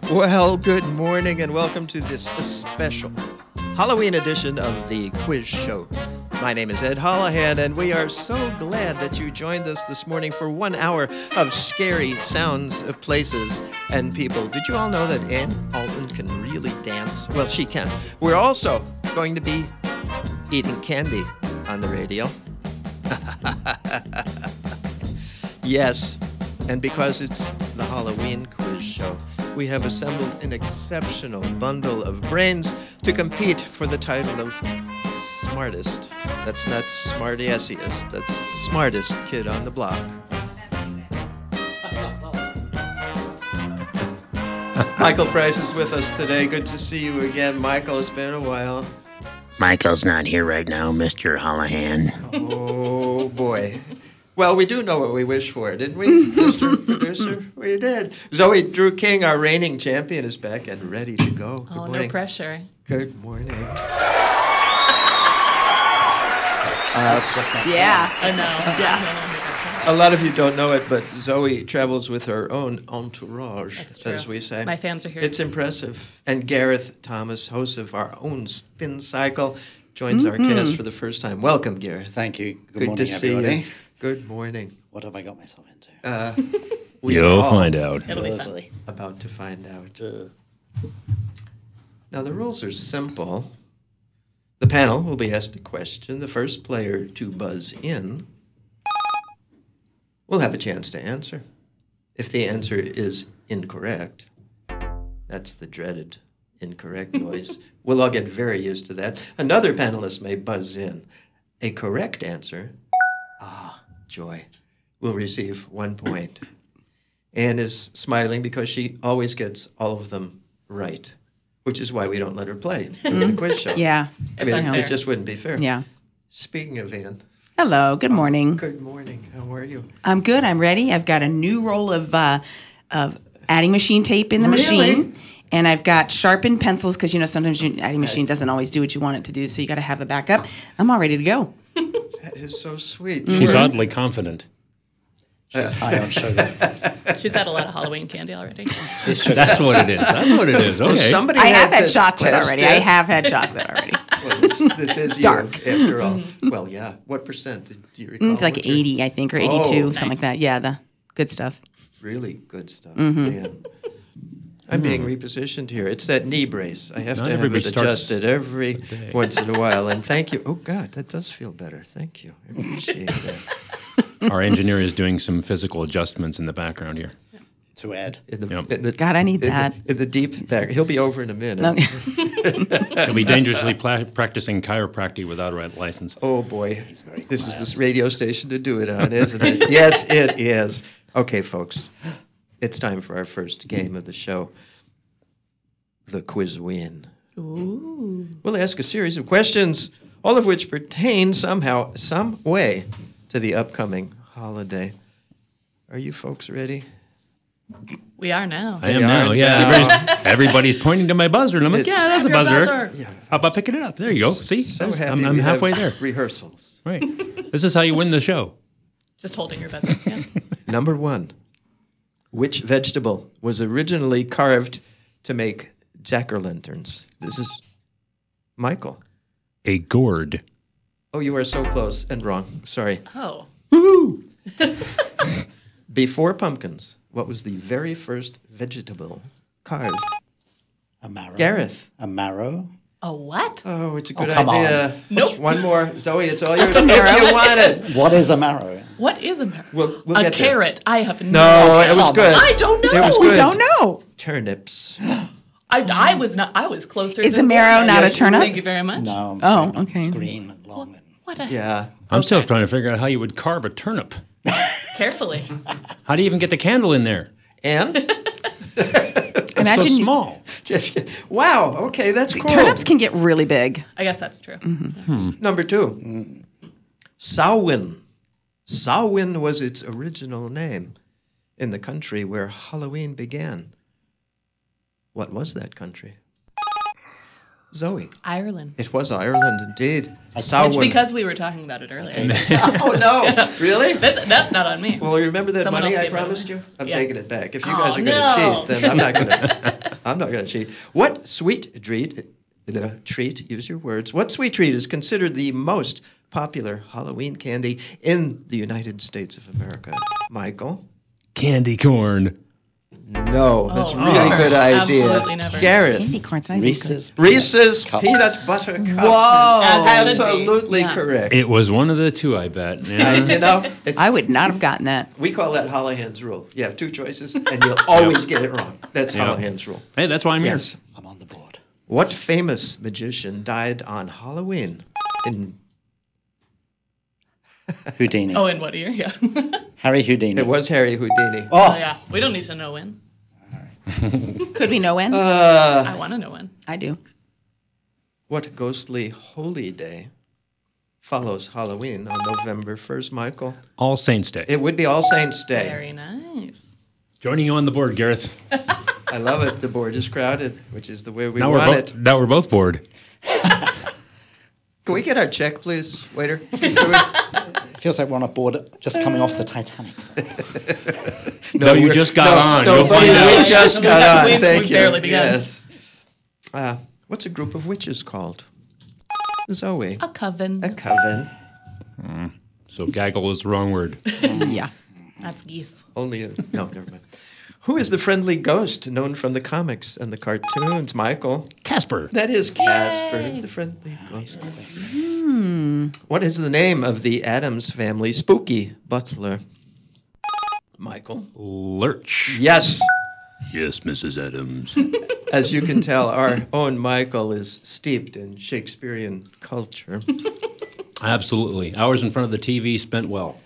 Well, good morning and welcome to this special Halloween edition of the Quiz Show. My name is Ed Holohan, and we are so glad that you joined us this morning for 1 hour of scary sounds of places and people. Did you all know that Ann Alton can really dance? Well, she can. We're also going to be eating candy on the radio. Yes, and because it's the Halloween Quiz Show, we have assembled an exceptional bundle of brains to compete for the title of smartest. That's not smartassiest, that's smartest kid on the block. Michael Price is with us today. Good to see you again. Michael, it's been a while. Michael's not here right now, Mr. Holohan. Oh, boy. Well, we do know what we wish for, didn't we, Mr. Producer? We did. Zoe Drew King, our reigning champion, is back and ready to go. Good morning. No pressure. Good morning. That's just not Yeah, I know. Yeah. A lot of you don't know it, but Zoe travels with her own entourage, as we say. My fans are here. It's impressive. And Gareth Thomas, host of our own Spin Cycle, joins our cast for the first time. Welcome, Gareth. Thank you. Good Good morning, to see everybody. you. Good morning. What have I got myself into? You'll find out. It'll be fun. Ugly. About to find out. Ugh. Now, the rules are simple. The panel will be asked a question. The first player to buzz in will have a chance to answer. If the answer is incorrect, that's the dreaded incorrect noise. We'll all get very used to that. Another panelist may buzz in. A correct answer, joy, will receive 1 point. Anne is smiling because she always gets all of them right, which is why we don't let her play in the quiz show. Yeah. I mean, unfair. it just wouldn't be fair. Yeah. Speaking of Anne, Hello. Good morning. good morning. How are you? I'm good. I'm ready. I've got a new roll of adding machine tape in the Really? machine. And I've got sharpened pencils because, sometimes your adding machine doesn't always do what you want it to do. So you got to have a backup. I'm all ready to go. That is so sweet. She's oddly confident. She's high on sugar. She's had a lot of Halloween candy already. She's sugar. That's what it is. That's what it is. Well, Okay. somebody I have had had to chocolate test already. it. I have had chocolate already. Well, this is Dark. you, after all. Well, yeah. What percent? Do you recall? It's like what your- 80, I think, or 82, Oh, something like nice. that. Yeah, the good stuff. Really good stuff. Man. I'm being repositioned here. It's that knee brace. I have Not to have everybody it starts adjusted every day. once in a while. And thank you. Oh, God, that does feel better. Thank you. I appreciate that. Our engineer is doing some physical adjustments in the background here. To Ed. In the, Yep. in the, God, I need in that. The, in the deep back. He'll be over in a minute. He'll be dangerously practicing chiropractic without a license. Oh, boy. very This is quiet. this radio station to do it on, isn't it? Yes, it is. Okay, folks. It's time for our first game of the show. The Quiz Win. Ooh. We'll ask a series of questions, all of which pertain somehow, some way, to the upcoming holiday. Are you folks ready? We are now. I am They now, are yeah. Everybody's pointing to my buzzer, and I'm like, It's- yeah, that's a Your buzzer. buzzer. How about picking it up? There you go. See? So happy I'm we halfway have there. Rehearsals. Right. This is how you win the show. Just holding your buzzer. Yeah. Number one. Which vegetable was originally carved to make jack-o'-lanterns? This is Michael. A gourd. Oh, you are so close and wrong. Sorry. Oh. Before pumpkins, what was the very first vegetable carved? A marrow. Gareth. A marrow. A what? Oh, it's a good come idea. on. Nope. One more. Zoe, it's all yours. a marrow. If you want it. What is a marrow? What is a marrow? We'll a get there. carrot. I have No, it was come good. on. I don't know. It was We good. don't know. Turnips. I was not. I was closer. Is than a marrow you. not a Yes, turnip? Thank you very much. No. I'm Oh, afraid not. okay. It's green and long. And What a Yeah. I'm still trying to figure out how you would carve a turnip. carefully. How do you even get the candle in there? And? It's Imagine so you- small. Wow. Okay, that's cool. Turnips can get really big. I guess that's true. Number two. Samhain. Samhain was its original name in the country where Halloween began. What was that country? Zoe. Ireland. It was Ireland, indeed. It's Samhain. because we were talking about it earlier. Oh, no. Really? That's not on me. Well, you remember that Someone money else I gave it promised away. you? I'm Yeah. taking it back. If you Oh, guys are going to no. cheat, then I'm not going to. I'm not going to cheat. What sweet treat, use your words, what sweet treat is considered the most popular Halloween candy in the United States of America? Michael? Candy corn. No, that's a really never. good idea. Absolutely never. Gareth? Candy corn's not even good. Reese's Cups. peanut butter cups. Whoa. As it should be. Absolutely Yeah. correct. It was one of the two, I bet. Yeah. You know, it's, I would not have gotten that. we call that Holohan's rule. You have two choices, and you'll always get it wrong. That's Yeah. Holohan's rule. Hey, that's why I'm Yes. here. I'm on the board. What famous magician died on Halloween? Houdini. Oh, in what year? Yeah. Harry Houdini. It was Harry Houdini. Oh, Oh, yeah. We don't need to know when. Could we know when? I want to know when. I do. What ghostly holy day follows Halloween on November 1st, Michael? All Saints Day. It would be All Saints Day. Very nice. Joining you on the board, Gareth. I love it. The board is crowded, which is the way we Now want we're, it. now we're both bored. Can we get our check, please, waiter? it feels like we're on a board just coming off the Titanic. No, you we're- just got on. No, You'll buddy, find out. we just got on. We've Thank you. barely begun. Yes. What's a group of witches called? Zoe. A coven. A coven. So gaggle is the wrong word. Yeah. That's geese. Only no, never mind. Who is the friendly ghost known from the comics and the cartoons? Michael. Casper. That is Casper, the friendly ghost. What is the name of the Addams family spooky butler? Michael. Lurch. Yes. Yes, Mrs. Adams. As you can tell, our own Michael is steeped in Shakespearean culture. Absolutely. Hours in front of the TV spent well.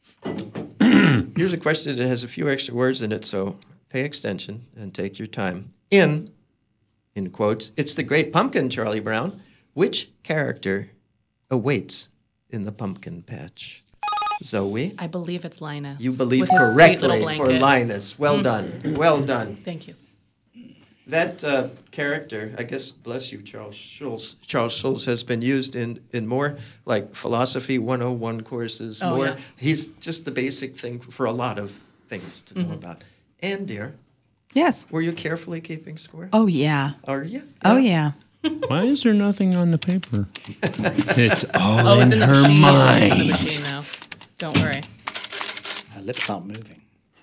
Here's a question that has a few extra words in it, so pay attention and take your time. In quotes, it's the great pumpkin, Charlie Brown. Which character awaits in the pumpkin patch? Zoe? I believe it's Linus. You believe with his sweet little correctly for blanket. Linus. Well done. Well done. Thank you. That character, I guess, bless you, Charles Schulz has been used in more like philosophy 101 courses. Oh, more. yeah. He's just the basic thing for a lot of things to know about. And, dear, Yes. were you carefully keeping score? Oh, yeah. Are you? Oh, yeah. Why is there nothing on the paper? It's all Oh, in it's in the her machine. It's in the mind. machine now. Don't worry. Her lips aren't moving.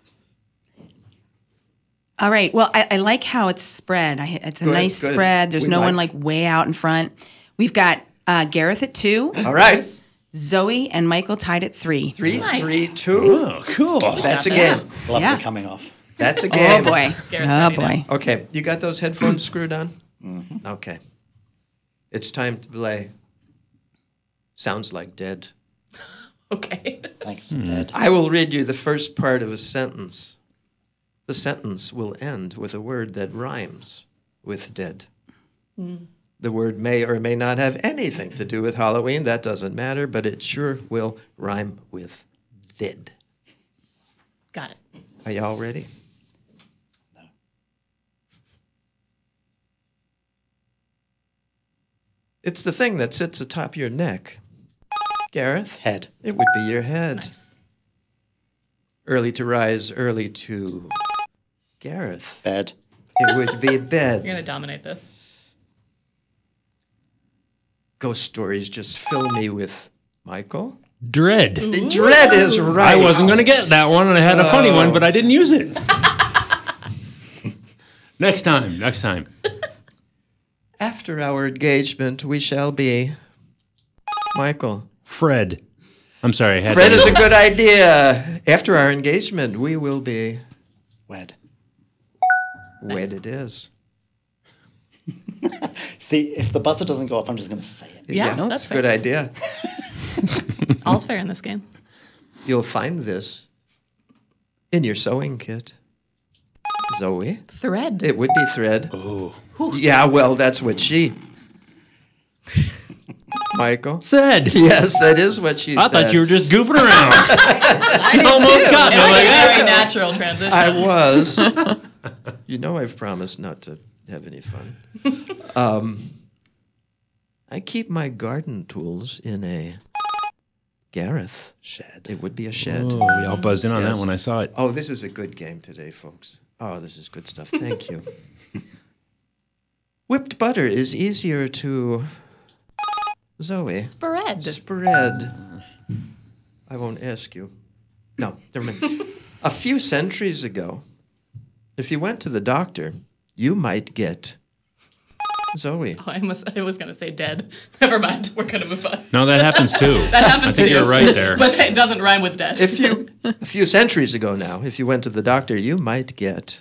All right. Well, I like how it's spread. It's a Good, nice good. spread. There's We no one like- like way out in front. We've got Gareth at 2, All right. Zoe and Michael tied at 3. 3, Nice. 3, 2. Oh, cool. That's a got game. that. Gloves Yeah. are coming off. That's a Oh, game. boy. Gareth's Oh, ready boy. Okay, you got those headphones screwed on? Mm-hmm. Okay. It's time to play Sounds Like Dead. Okay. Thanks, Ed. I will read you the first part of a sentence. The sentence will end with a word that rhymes with dead. The word may or may not have anything to do with Halloween. That doesn't matter, but it sure will rhyme with dead. Got it. Are y'all ready? No. It's the thing that sits atop your neck. Gareth? Head. It would be your head. Nice. Early to rise, early to... Gareth. Bed. It would be You're bed. going to dominate this. Ghost stories just fill me with... Michael? Dread. Dread is right. I wasn't going to get that one, and I had a funny one, but I didn't use it. Next time. After our engagement, we shall be... Michael. Fred. I'm sorry. I had Fred to- is a good idea. After our engagement, we will be... Wed. Wed it is. See, if the buzzer doesn't go off, I'm just going to say it. Yeah, no, that's it's a good fair. idea. All's fair in this game. You'll find this in your sewing kit. Zoe? Thread. It would be thread. Oh. Yeah, well, that's what she... Michael? Said. Yes, that is what she I said. thought you were just goofing around. I did almost too. got me. It was Like, a very natural transition. I was. You know I've promised not to have any fun. I keep my garden tools in a... Gareth. Shed. It would be a shed. Oh, we all buzzed in on Yes. that when I saw it. Oh, this is a good game today, folks. Oh, this is good stuff. Thank you. Whipped butter is easier to Zoe. Spread. Spread. I won't ask you. No, never mind. A few centuries ago, if you went to the doctor, you might get Zoe. Oh, I was going to say dead. Never mind. We're going to move on. No, that happens too. That happens I think too. you're right there. But it doesn't rhyme with dead. A few centuries ago now, if you went to the doctor, you might get.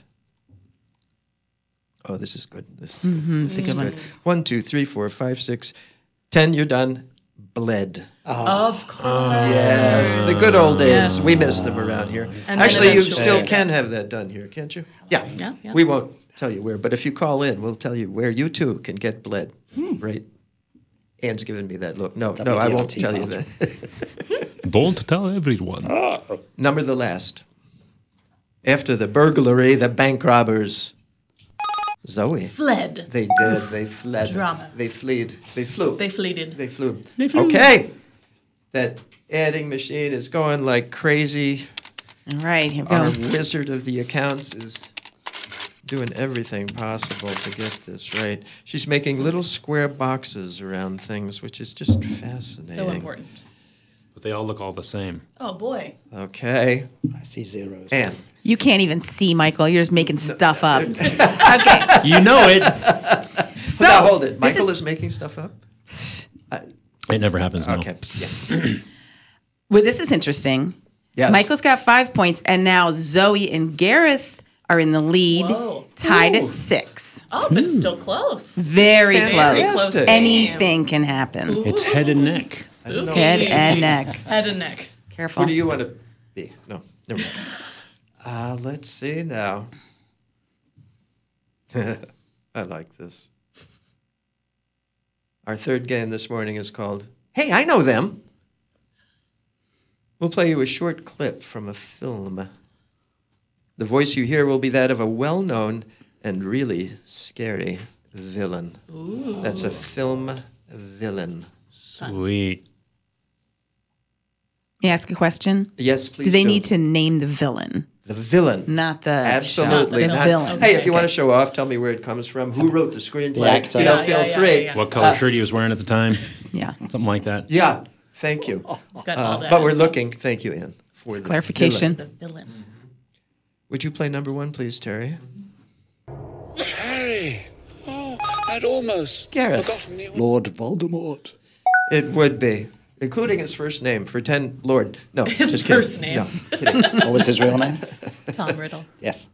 Oh, this is good. This is It's a good one. 1, 2, 3, 4, 5, 6, 10. You're done. Bled. Of course. Yes, the good old days. Yes. We miss them around here. And Actually, then you eventually- still can have that done here, can't you? Yeah. Yeah. We won't tell you where, but if you call in, we'll tell you where you too can get bled. Right? Anne's giving me that look. No, I won't WDRT tell you bathroom. that. Don't tell everyone. Number the last. After the burglary, the bank robbers. Zoe. Fled. They did. They fled. Drama. They fled. They flew. They fleeted. They flew. They flew. Okay. That adding machine is going like crazy. All right, here we Our go. wizard of the accounts is doing everything possible to get this right. She's making little square boxes around things, which is just fascinating. So important. But they all look all the same. Oh, boy. Okay. I see zeros. Anne. You can't even see, Michael. You're just making stuff up. Okay. You know it. So, Now hold it. this Michael is- is making stuff up? It never happens. No. Okay. Yeah. Well, this is interesting. Yes. Michael's got 5 points, and now Zoe and Gareth are in the lead, Whoa. tied Ooh. at 6. Oh, but it's still close. Very Fantastic. close. Very close Anything can happen. It's head and neck. don't know. Head and neck. Head and neck. Careful. Who do you want to be? No, never mind. Let's see now. I like this. Our third game this morning is called Hey, I Know Them. We'll play you a short clip from a film. The voice you hear will be that of a well-known and really scary villain. Ooh. That's a film villain. Sweet. May I ask a question? Yes, please. Do they need to name the villain, The villain. not the Absolutely show, the not. villain? Hey, if you Okay. want to show off, tell me where it comes from. Who wrote the screenplay? The actor. You know, Yeah, feel yeah, yeah, free. yeah. What color shirt he was wearing at the time? Yeah. Something like that. Yeah, thank you. Got all that. But we're looking. Thank you, Ann, for the Clarification. villain. The villain. Would you play number 1, please, Terry? Harry! Oh, I'd almost Gareth. forgotten you. Lord Voldemort. It would be, including his first name for 10 Lord. No, His just kidding. first name. No, kidding. What was his real name? Tom Riddle. Yes.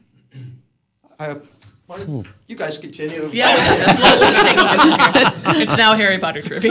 You guys continue. Yeah, that's what we'll take over here. It's now Harry Potter trivia.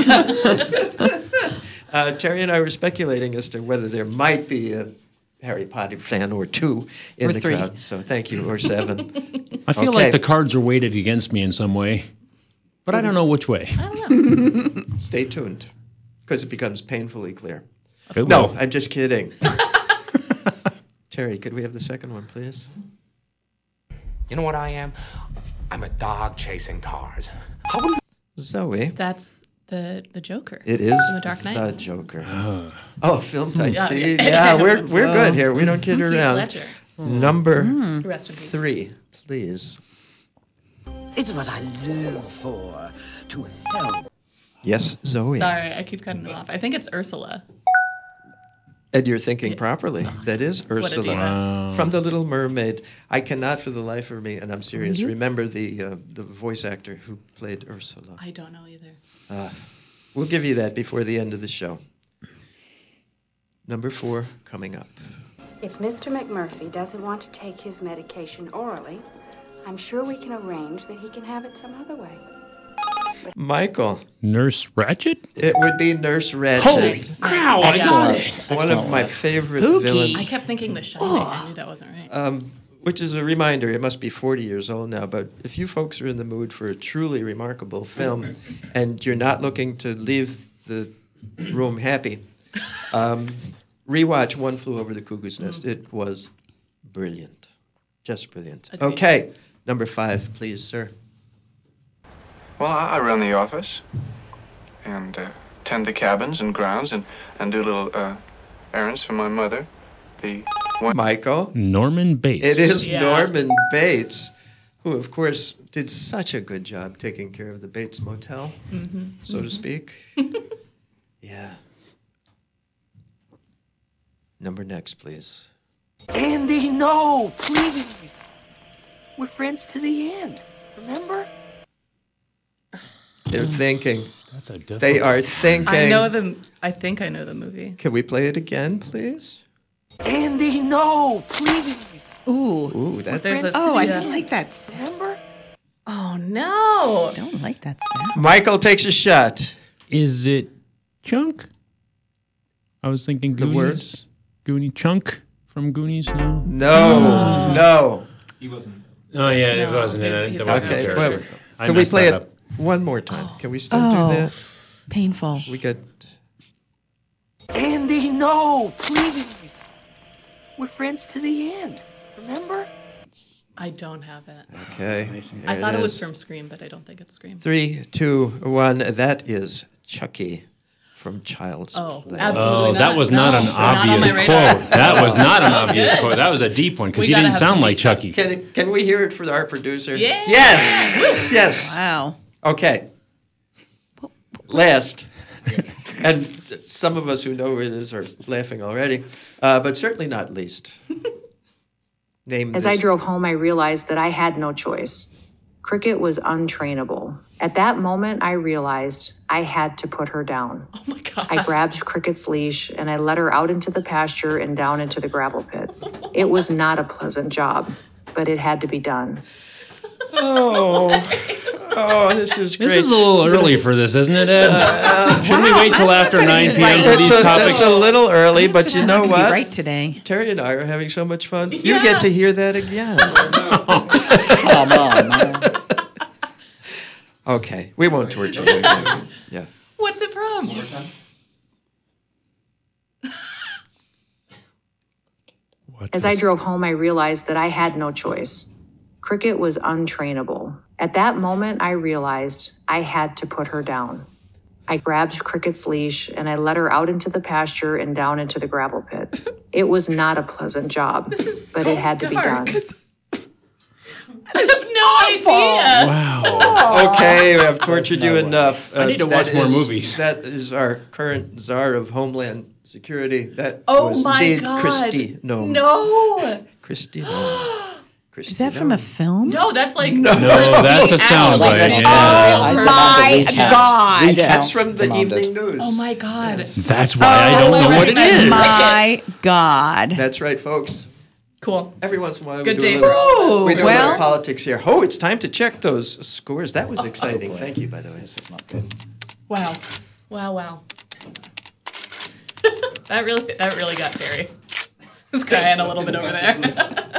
Terry and I were speculating as to whether there might be a Harry Potter fan or 2 in Or the 3. crowd. So thank you, or 7. I feel Okay. like the cards are weighted against me in some way, but I don't know which way. Stay tuned, because it becomes painfully clear. It No, will. I'm just kidding. Terry, could we have the second one, please? You know what I am? I'm a dog chasing cars. How would Zoe. That's the Joker. It is From The Dark Knight. the Joker. Oh, film type. Yeah. See, yeah, we're good here. We don't kid Heath around. Ledger. Number Rest in peace. 3, please. It's what I live for, to help. Yes, Zoe. Sorry, I keep cutting off. I think it's Ursula. And you're thinking properly. That is What a Ursula diva. from The Little Mermaid. I cannot, for the life of me, and I'm serious, remember the voice actor who played Ursula. I don't know either. We'll give you that before the end of the show. Number 4 coming up. If Mr. McMurphy doesn't want to take his medication orally, I'm sure we can arrange that he can have it some other way. Michael. Nurse Ratchet? It would be Nurse Ratchet. Holy cow, I got it! One of my favorite Spooky. villains. I kept thinking The Shining. I knew that wasn't right. Which is a reminder, it must be 40 years old now, but if you folks are in the mood for a truly remarkable film and you're not looking to leave the room happy, rewatch One Flew Over the Cuckoo's Nest. It was brilliant. Just brilliant. Agreed. Okay, number 5, please, sir. Well, I run the office and tend the cabins and grounds and do little errands for my mother. The one Michael. Norman Bates. It is Yeah. Norman Bates, who, of course, did such a good job taking care of the Bates Motel, so to speak. Yeah. Number next, please. Andy, no, please. We're friends to the end. Remember? They're thinking. That's a difficult. They are thinking. I think I know the movie. Can we play it again, please? Andy, no, please. Ooh, that's... I don't like that sound. Remember? Oh no! I don't like that sound. Michael takes a shot. Is it Chunk? I was thinking Goonies. The words? Goonie Chunk from Goonies, no? No. He wasn't. Oh, yeah, it No, wasn't. he's- There wasn't a Okay, character. well, I can we messed play that it up. one more time? Can we still do that? Painful. We got... Andy, no, please. We're friends to the end. Remember? I don't have it. Okay. I there thought it was is. from Scream, but I don't think it's Scream. 3, 2, 1. That is Chucky from Child's Oh, Play. absolutely Oh, not. that was not No, an not on obvious my radar. quote. That was not an That was obvious good. quote. That was a deep one because We he gotta didn't have sound some like deep Chucky. Can we hear it for our producer? Yeah. Yes. Yes. Wow. Okay. Last. And some of us who know who it is are laughing already, but certainly not least. Name As this. I drove home, I realized that I had no choice. Cricket was untrainable. At that moment, I realized I had to put her down. Oh my god. I grabbed Cricket's leash and I let her out into the pasture and down into the gravel pit. It was not a pleasant job, but it had to be done. Oh, this is great. This is a little early for this, isn't it, Ed? Shouldn't we wait till after 9 p.m. for these topics? It's a little early, but you know Be what? right today. Terry and I are having so much fun. You get to hear that again. Come on, man. Okay, we won't torture you. Yeah. What's it from? As I drove home, I realized that I had no choice. Cricket was untrainable. At that moment, I realized I had to put her down. I grabbed Cricket's leash and I let her out into the pasture and down into the gravel pit. It was not a pleasant job, but it had to be done. I have no idea. Wow. Okay, I've tortured you enough. I need to watch more movies. That is our current czar of Homeland Security. That Oh was my indeed god. Christy Nome. No. Christy Nome. Is that from a film? No, that's like No, that's a sound That's bite. an Yeah. Oh It's my demanded. god. Recount. That's from the Demanded. evening news. Oh my god. That's why I don't know what it recognize is. My god. That's right, folks. Cool. Every once in a while, Good we day do a for little, all of us. we do a Well- little politics here. Oh, it's time to check those scores. That was exciting. Thank you, by the way. This is not good. Wow. Wow. that really got Terry. He's crying a little bit over there.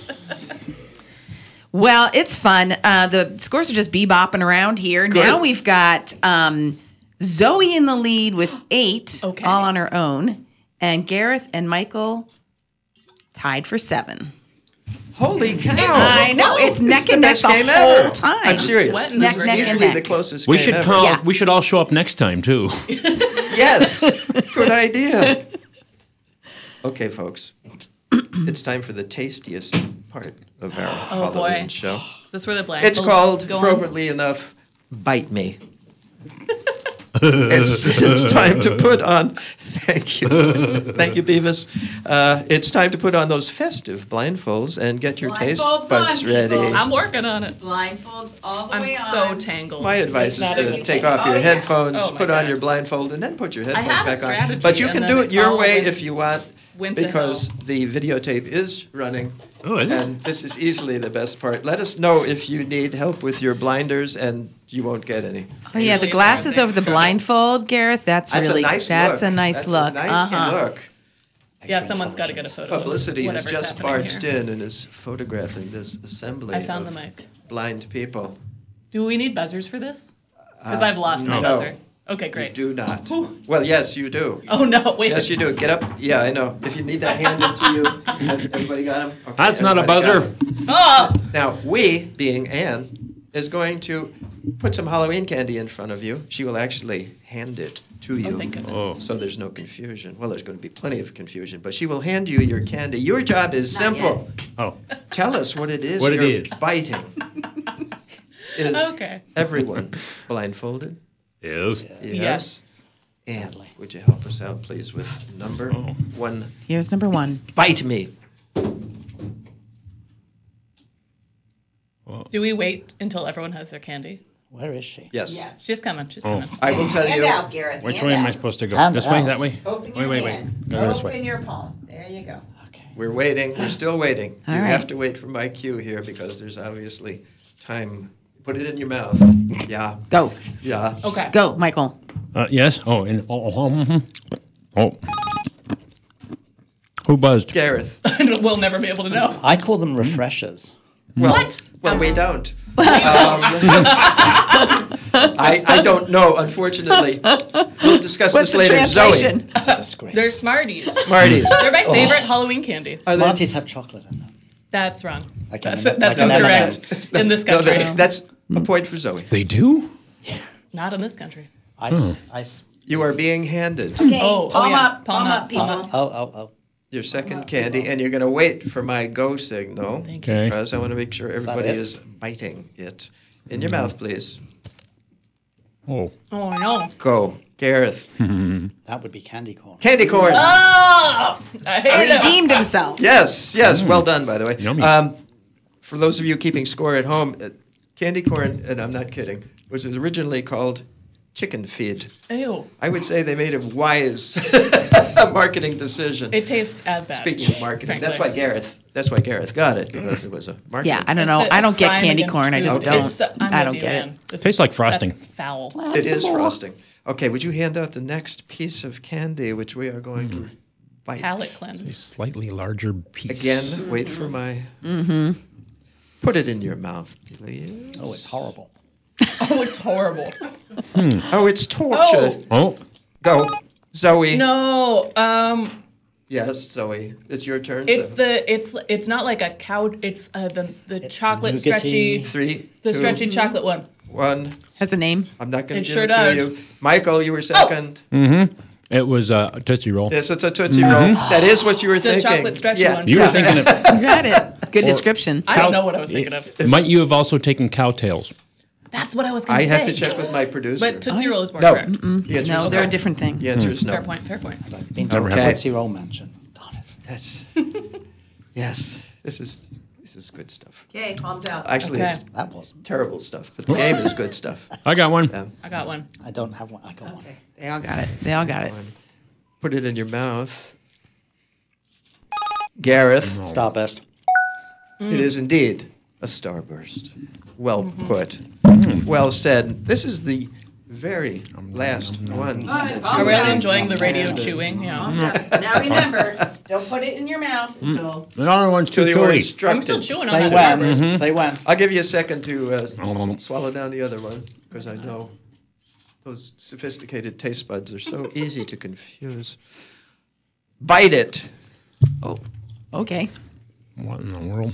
Well, it's fun. The scores are just bebopping around here. Good. Now we've got Zoe in the lead with 8, Okay. all on her own, and Gareth and Michael tied for 7. Holy cow! I know, it's neck and neck Best the game whole ever. time. I'm serious. Sweating. Neck, This is neck, and easily neck. the closest We game should ever. call. Yeah. We should all show up next time too. Yes, good idea. Okay, folks, it's time for the tastiest part of our Halloween boy. show. Is this where the blindfolds It's called, go on? appropriately enough, Bite Me. It's time to put on. Thank you, Beavis. It's time to put on those festive blindfolds and get your taste Blindfolds buds on, ready. people. I'm working on it. Blindfolds all the I'm way so on. tangled. My advice It's is not to even take tangled. off your headphones, Oh my put on God. your blindfold, and then put your headphones have a back on. strategy, But you and can then do I it your follow way it. if you want, When to because the videotape is running. Oh, is it? And this is easily the best part. Let us know if you need help with your blinders, and you won't get any. Oh yeah, the glasses over the blindfold, Gareth. That's That's really a nice that's look. a nice That's look. A nice look. Yeah, Excellent someone's got to get a intelligence. photo. of Publicity has whatever's just happening barged here. in and is photographing this assembly I found of the mic. blind people. Do we need buzzers for this? Because I've lost my no. buzzer. Okay, You great. do not. Whew. Well, yes, you do. Oh no, wait. Yes, you do. Get up. Yeah, I know. If you need that handed to you, everybody got him? Okay, That's not a everybody got buzzer. 'em. Oh! Now, we, being Anne, is going to put some Halloween candy in front of you. She will actually hand it to you. Oh, thank goodness. Oh. So there's no confusion. Well, there's going to be plenty of confusion, but she will hand you your candy. Your job is simple. Oh, Tell us what it is What it you're is. biting. Is Okay. everyone blindfolded? is. Yes. And Sadly. would you help us out, please, with number Oh. 1? Here's number 1. Bite me. Do we wait until everyone has their candy? Where is she? Yes. She's coming. She's Oh. coming. I will tell you. Gareth. Which way am I supposed to go? Hand This way? out. That way? Wait. Go this way. your palm. There you go. We're waiting. We're still waiting. All you right. have to wait for my cue here because there's obviously time. Put it in your mouth. Yeah. Go. Yeah. Okay. Go, Michael. Yes. Oh, and oh. Who buzzed? Gareth. We'll never be able to know. I call them refreshers. Well, What? Well, we don't. I don't know, unfortunately. We'll discuss What's this the later. translation? It's a disgrace. They're Smarties. Smarties. They're my favorite Halloween candy. Smarties have chocolate in them. That's wrong. Like That's, an- that's like an incorrect in this No, country. that's a point for Zoe. They do? Not in this country. Ice. You are being handed Oh, palm yeah. up, palm up, people. Oh. your second candy, and you're going to wait for my go signal. Thank you. Okay. Because I want to make sure everybody it? is biting it. In your mouth, please. Oh. Oh, no. Go. Gareth. That would be candy corn. Candy corn. Oh! I hate it. Redeemed himself. Yes, yes. Well done, by the way. Yummy. For those of you keeping score at home, candy corn, and I'm not kidding, was originally called chicken feed. Ew. I would say they made a wise marketing decision. It tastes as bad. Speaking of marketing, that's why Gareth got it, because it was a marketing. Yeah, I don't know. It's a I don't get crime candy against corn. I just food. don't. It's, I'm I with don't you, get man. it. This Tastes like frosting. That's foul. It is frosting. Okay, would you hand out the next piece of candy, which we are going to bite? Palate cleanse. Slightly larger piece. Again, wait for my... Put it in your mouth, please. Oh, it's horrible. Oh, it's horrible. Oh, it's torture. Oh. Go. Zoe. No. Yes, Zoe. It's your turn. It's so. it's not like a cow. It's the It's chocolate nougaty. stretchy. 3, The 2, stretchy chocolate one. 1. Has a name. I'm not going It to give sure it does. to you. Michael, you were second. It was a Tootsie Roll. Yes, it's a Tootsie Roll. That is what you were The thinking. chocolate stretchy one. You were thinking of. You got it. Good description. I don't know what I was thinking of. Might you have also taken cowtails? That's what I was going I to say. have to check with my producer. But Tootsie Roll is more no. correct. The answer No, is they're no. a different thing. The answer is no. Fair point. Fair point. I've been to a Okay. Tootsie Roll mansion. Darn it. That's, yes, this is good stuff. Okay, palms out. Actually, Okay. it's That wasn't. terrible stuff, but the game is good stuff. I got one. I got one. I don't have one. I got one. They all got it. They all got it. Put it in your mouth. Gareth, Starburst. it is indeed a starburst. Well put. Well said. This is the very last one. I'm really enjoying the radio chewing. Yeah. Now remember, don't put it in your mouth until. The other one's too Till you are chewy. I'm still instructed. chewing on Say that. when. Starburst. Say when. I'll give you a second to swallow down the other one, because I know those sophisticated taste buds are so easy to confuse. Bite it. Oh, okay. What in the world?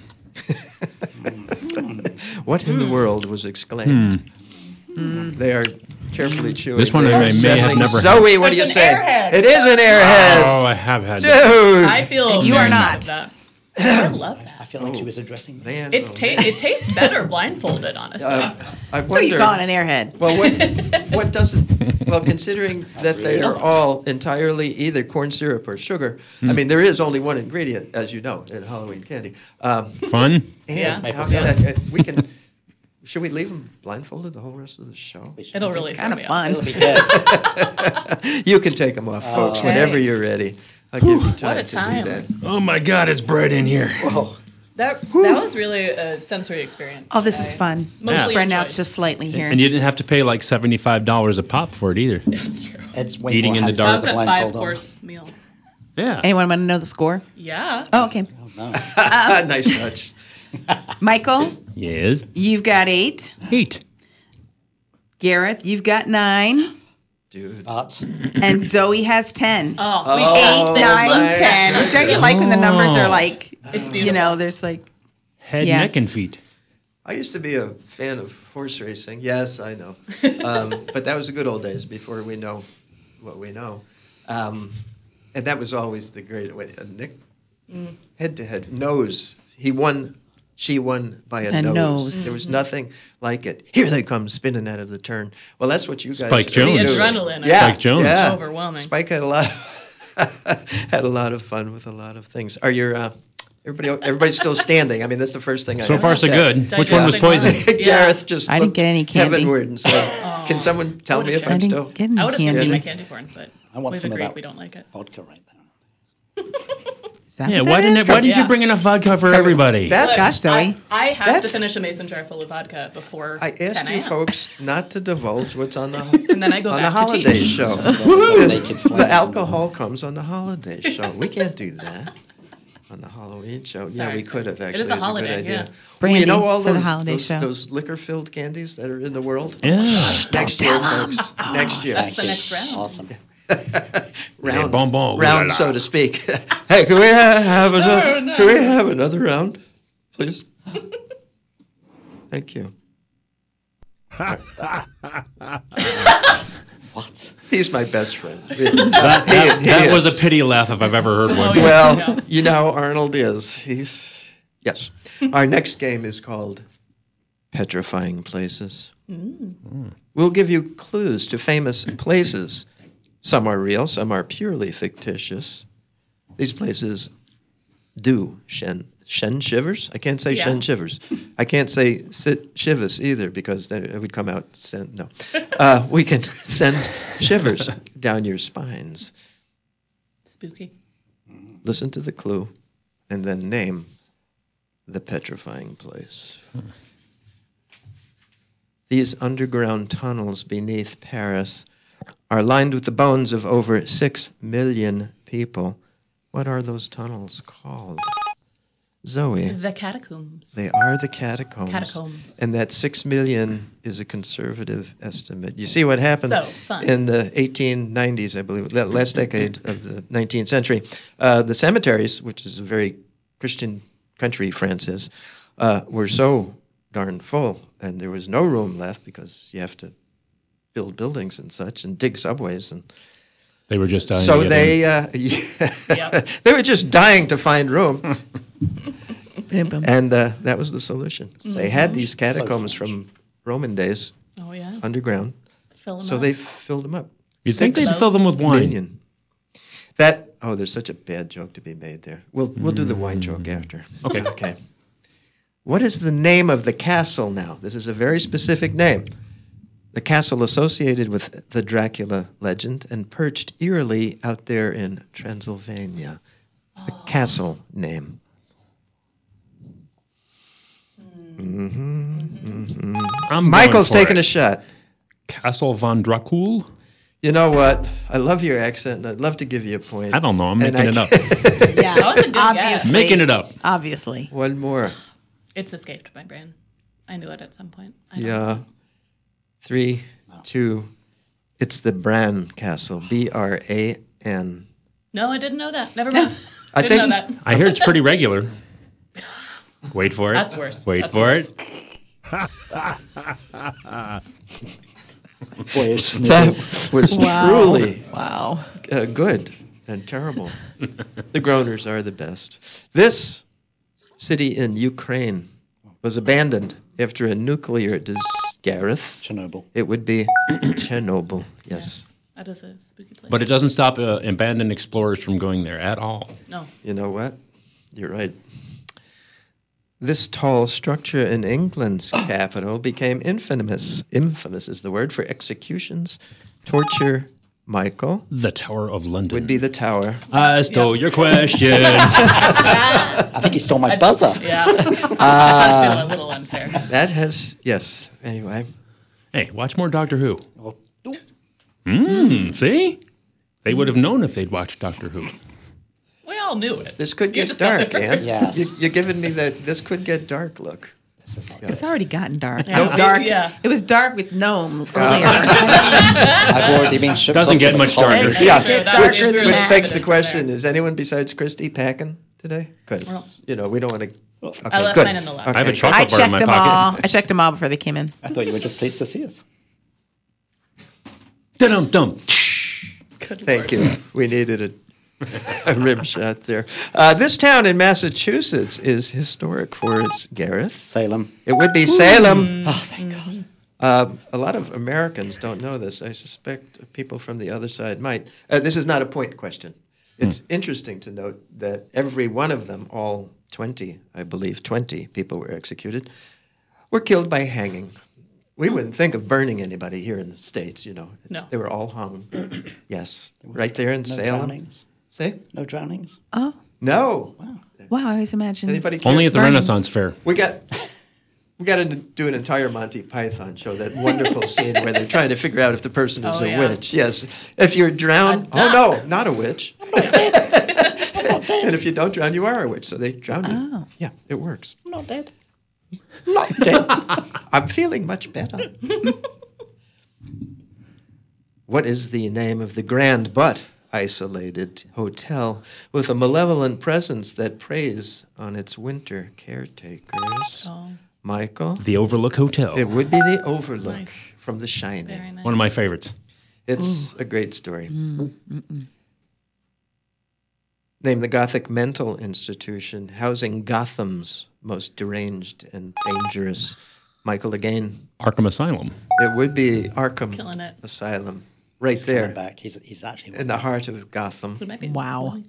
What in the world was exclaimed? They are carefully chewing. This one They I are may have settling. never had. Zoe, what do you It's an say? airhead. It is an airhead. Oh, I have had that. Dude. I feel You very are proud not. of that. I love that. I feel like she was addressing me. Man, It's oh, it tastes better blindfolded, honestly. I Who are you wonder. calling an airhead? Well, what does it? Well, considering that they are all entirely either corn syrup or sugar, I mean, there is only one ingredient, as you know, in Halloween candy. Fun? And Yeah. how can that, we can. Should we leave them blindfolded the whole rest of the show? It'll really Kind throw of me off. fun. It'll be good. You can take them off, folks, Okay. whenever you're ready. I'll give you time What a to time. do that. Oh my God, it's bright in here. That was really a sensory experience. Oh, this is today. fun. Mostly Spreading out enjoyed. just slightly here. And you didn't have to pay like $75 a pop for it either. That's true. It's way Eating more in the handsome dark. That's with a the blindfold on. 5-course meal. Yeah. Anyone want to know the score? Yeah. Oh, okay. No. Nice touch. Michael, Yes. you've got 8. 8. Gareth, you've got 9. Dude. But And Zoe has 10. Oh, we Oh, 8, 9, my 10. Don't you like when the numbers are like, It's you beautiful. know, there's like, Head, Yeah. neck, and feet. I used to be a fan of horse racing. Yes, I know. But that was the good old days before we know what we know. And that was always the great way. Nick, head-to-head, nose. He won. She won by a nose. There was nothing like it. Here they come, spinning out of the turn. Well, that's what you guys Spike Jones. The adrenaline. Spike Jones. Yeah. Overwhelming. Spike had a lot of fun with a lot of things. Are your everybody's still standing? I mean, that's the first thing. So far, so good. Which one was poison? Gareth just I didn't get any candy. heavenward and said, "Can someone tell me if I'm still?" Get any I would have given candy. you my candy corn, but I want we've some of agreed that we don't like it. vodka right there. Is that Yeah, what why that didn't is? why did Yeah. you bring enough vodka for everybody? That's, Gosh, Zoe. I have to That's- finish a mason jar full of vodka before I 10 asked you a.m. folks not to divulge what's on the And then I go on the back to holiday teach. show. Naked flames The and- alcohol comes on the holiday show. We can't do that on the Halloween show. Yeah, Sorry, we could have sorry. actually. It is a It's holiday, good idea. yeah. Well, Brandy you know all for the those holiday show. those liquor-filled candies that are in the world. Yeah. Next year, folks. Next year. That's the next round. Awesome. round, bonbon, round, ooh la la. so to speak. Hey, can we have another? no. Can we have another round, please? Thank you. What? He's my best friend. That was a pity laugh if I've ever heard one. Well, you know, Arnold is. Yes. Our next game is called Petrifying Places. We'll give you clues to famous places. Some are real, some are purely fictitious. These places do shen shivers. I can't say Yeah. shen shivers. I can't say sit shivers either because then it would come out send. No, we can send shivers down your spines. Spooky. Listen to the clue, and then name the petrifying place. These underground tunnels beneath Paris are lined with the bones of over 6 million people. What are those tunnels called? Zoe. The catacombs. They are the catacombs. Catacombs. And that 6 million is a conservative estimate. You see what happened So fun. in the 1890s, I believe, last decade of the 19th century. The cemeteries, which is a very Christian country France is, were so darn full, and there was no room left because you have to build buildings and such and dig subways. And They were just dying. so to get they, in. they were just dying to find room. And that was the solution. They had these catacombs from Roman days, Oh, yeah. underground, Fill 'em so up. they filled them up. You'd think they'd So- fill them with wine. Million. There's such a bad joke to be made there. We'll do the wine joke after. Okay. Okay. What is the name of the castle now? This is a very specific name. The castle associated with the Dracula legend and perched eerily out there in Transylvania. The castle name. Michael's taking a shot. Castle von Dracul? You know what? I love your accent, and I'd love to give you a point. I don't know. I'm And making it up. Yeah, That was a good guess. obviously. Making it up. Obviously. One more. It's escaped my brain. I knew it at some point. I don't Yeah. know. 3, 2. It's the Bran Castle. B-R-A-N. No, I didn't know that. Never mind. I Didn't think- know that. I hear it's pretty regular. Wait for it. That's worse. Wait That's for worse. it. Boyish snippets. That was Wow. truly Wow. good and terrible. The Groaners are the best. This city in Ukraine was abandoned after a nuclear Gareth. Chernobyl. It would be Chernobyl, yes. That is a spooky place. But it doesn't stop abandoned explorers from going there at all. No. You know what? You're right. This tall structure in England's capital became infamous. Infamous is the word for executions, torture. Michael The Tower of London. would be the tower. I stole your question. I think he stole my buzzer. Yeah. That's been a little unfair. That has, yes. Anyway, Hey, watch more Doctor Who. Oh, See? They would have known if they'd watched Doctor Who. We all knew it. this could You get just got dark, there Ann. first. Yes. You're giving me that this could get dark look. this is not It's good. already gotten dark. Yeah. It was dark. Yeah. It was dark with gnome earlier. I've already been shipped Doesn't off get to the much colony. darker. Yeah, True, that which, is really which bad. begs the From question, there. is anyone besides Christy packing today? Because, we don't want to... Okay, I left good. mine in the lab. I have a Okay. chocolate I bar in my checked them all. pocket. I checked them all before they came in. I thought you were just pleased to see us. Dum-dum. Thank you. We needed a rim shot there. This town in Massachusetts is historic for its, Gareth. Salem. It would be Salem. Mm-hmm. Oh, thank God. A lot of Americans don't know this. I suspect people from the other side might. This is not a point question. It's interesting to note that every one of them, all 20, I believe 20 people were executed, were killed by hanging. We wouldn't think of burning anybody here in the States, you know. No. They were all hung. Yes. Right there in No Salem. drownings. Say? No drownings. Oh, No. wow! I always imagine. Anybody care? Only at the Burnings. Renaissance Fair. We got to do an entire Monty Python show, that wonderful scene where they're trying to figure out if the person is Oh, a yeah. witch. Yes. If you're drowned, A oh no, not a witch. And if you don't drown, you are a witch. So they drown you. Oh. Yeah, it works. I'm not dead. Not dead. I'm feeling much better. What is the name of the grand but isolated hotel with a malevolent presence that preys on its winter caretakers? Oh, Michael? The Overlook Hotel. It would be the Overlook Nice. from The Shining. very nice. One of my favorites. It's a great story. Named the Gothic Mental Institution, housing Gotham's most deranged and dangerous. Michael, again, Arkham Asylum. it would be Arkham Killing it. Asylum, right Coming there back. He's actually. in the heart of Gotham. It might be. Wow.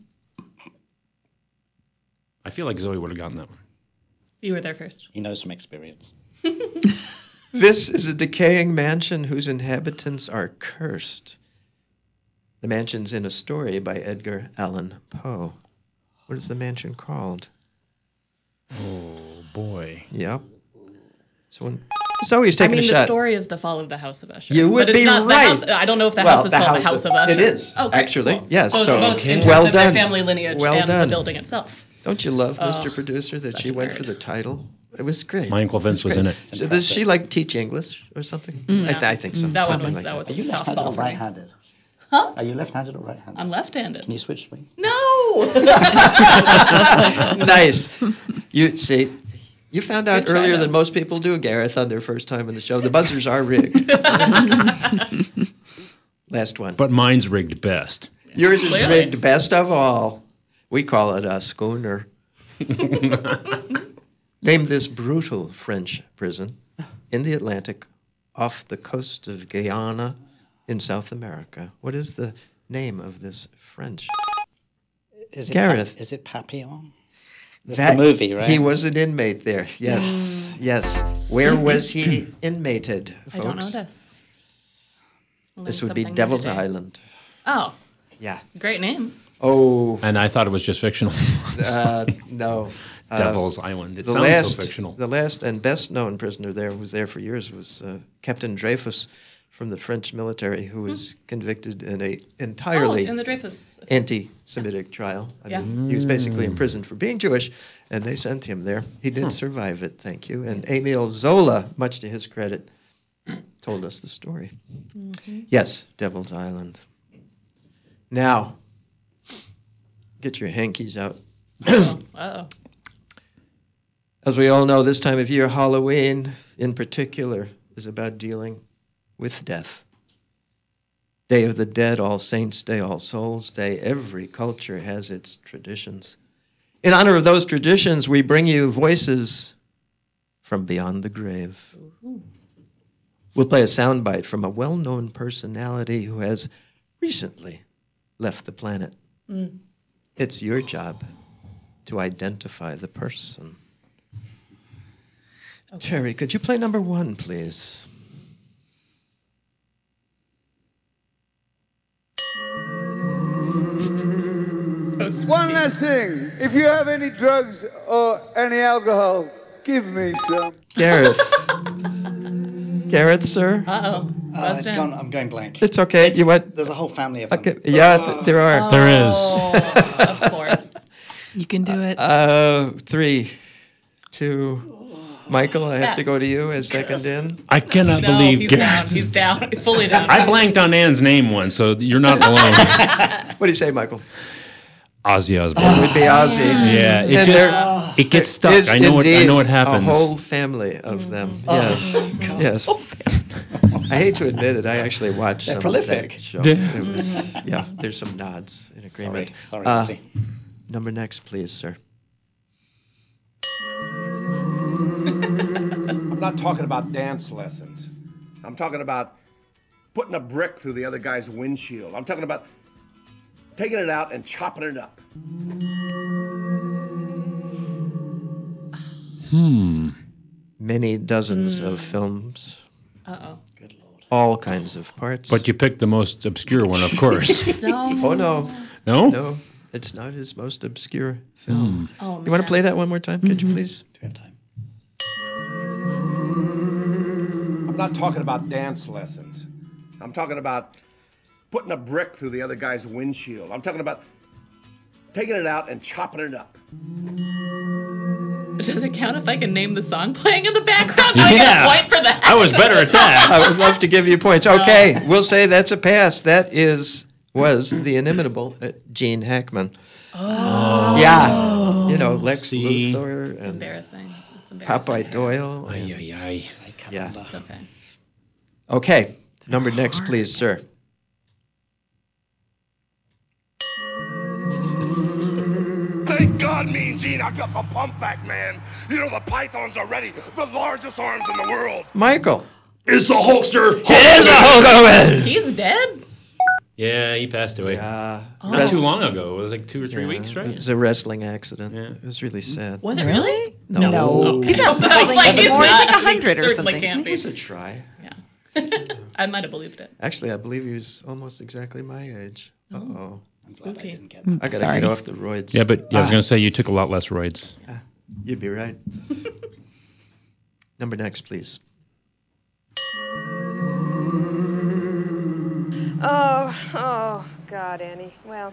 I feel like Zoe would have gotten that one. You were there first. He knows from experience. This is a decaying mansion whose inhabitants are cursed. The mansion's in a story by Edgar Allan Poe. What is the mansion called? Oh, boy. Yep. So Zoe's I taking mean, a the shot. story is the fall of the House of Usher. You would but it's be not right. The house, I don't know if the Well, house is the called the House of Usher. It is, Okay, actually. cool. Yes. Both, so both in well terms done. of their family lineage Well and done. the building itself. Don't you love Mr. Oh, Producer that such she a went nerd. for the title? It was great. My Uncle Vince was in it. So does she like teach English or something? I think so. That one something was like that was Are a you left-handed softball or for me. right-handed? Huh? Are you left-handed or right-handed? I'm left-handed. Can you switch, please? No. Nice. You see, you found out Good try, earlier though. than most people do, Gareth, on their first time on the show. The buzzers are rigged. Last one. But mine's rigged best. Yours is Clearly. rigged best of all. We call it a schooner. Name this brutal French prison in the Atlantic off the coast of Guyana in South America. What is the name of this French? Is it Gareth. Is it Papillon? That's That- the movie, right? He was an inmate there. Yes, yes. Where was he inmated, folks? I don't know this. This Learned would be something new Devil's today. Island. Oh, Yeah. great name. Oh, And I thought it was just fictional. no. Devil's Island. It The sounds last, so fictional. the last and best known prisoner there, who was there for years, was Captain Dreyfus from the French military, who was convicted in a entirely Oh, in the Dreyfus. anti-Semitic trial. I Yeah. mean, he was basically imprisoned for being Jewish, and they sent him there. He did survive it, thank you. And Emile Zola, much to his credit, told us the story. Yes, Devil's Island. Now, get your hankies out. Uh-oh. As we all know, this time of year, Halloween in particular, is about dealing with death. Day of the Dead, All Saints' Day, All Souls' Day. Every culture has its traditions. In honor of those traditions, we bring you voices from beyond the grave. We'll play a soundbite from a well-known personality who has recently left the planet. It's your job to identify the person. Terry, could you play number 1, please? One last thing. If you have any drugs or any alcohol, give me some. Gareth. Gareth, sir? Uh-oh. It's gone. I'm going blank. It's okay. You what? There's a whole family of them. Okay. Yeah, there are. There is. Oh, of course. You can do it. 3, 2. Michael, I have to Yes. go to you as second in. I cannot No, believe. he's down. He's down. Fully down. I blanked on Ann's name once, so you're not alone. What do you say, Michael? Ozzy Osbourne. It would be Ozzy. Yeah, it And just there it gets stuck. is I know what indeed happens. A whole family of them. Yes. Yes. I hate to admit it. I actually watched They're some prolific. of that show. It was, yeah, there's some nods in agreement. Sorry, Nancy. Number next, please, sir. I'm not talking about dance lessons. I'm talking about putting a brick through the other guy's windshield. I'm talking about taking it out and chopping it up. Many dozens of films. Uh-oh. Good Lord. All kinds of parts. But you picked the most obscure one, of course. No. Oh, no. No? No, it's not his most obscure film. Oh, You want to play that one more time, could you please? Do we have time? I'm not talking about dance lessons. I'm talking about putting a brick through the other guy's windshield. I'm talking about taking it out and chopping it up. Does it count if I can name the song playing in the background? Yeah. I get a point for that. I was better at that. I would love to give you points. Okay, we'll say that's a pass. That was the inimitable Gene Hackman. Oh. Yeah. You know, Lex See. Luthor and Embarrassing. It's embarrassing. Popeye Doyle. Ay, ay, ay. Yeah. It's okay. Okay, number next, please, sir. Thank God, Mean Gene, I got my pump back, man. You know, the pythons are ready. The largest arms in the world. Michael. Is the Hulkster? It is a Hulk Hogan. He's dead? Yeah, he passed away. Yeah. Not too long ago. It was like 2 or 3 weeks, right? It was a wrestling accident. Yeah. It was really sad. Was it really? No. No. He's I not was wrestling like, anymore. He's like not. 100 He or certainly something. can't It be. was a try. Yeah. I might have believed it. Actually, I believe he was almost exactly my age. Uh-oh. I'm glad I Okay. didn't get that. I got to Sorry. get off the roids. Yeah, but I was going to say you took a lot less roids. You'd be right. Number next, please. Oh, God, Annie. Well,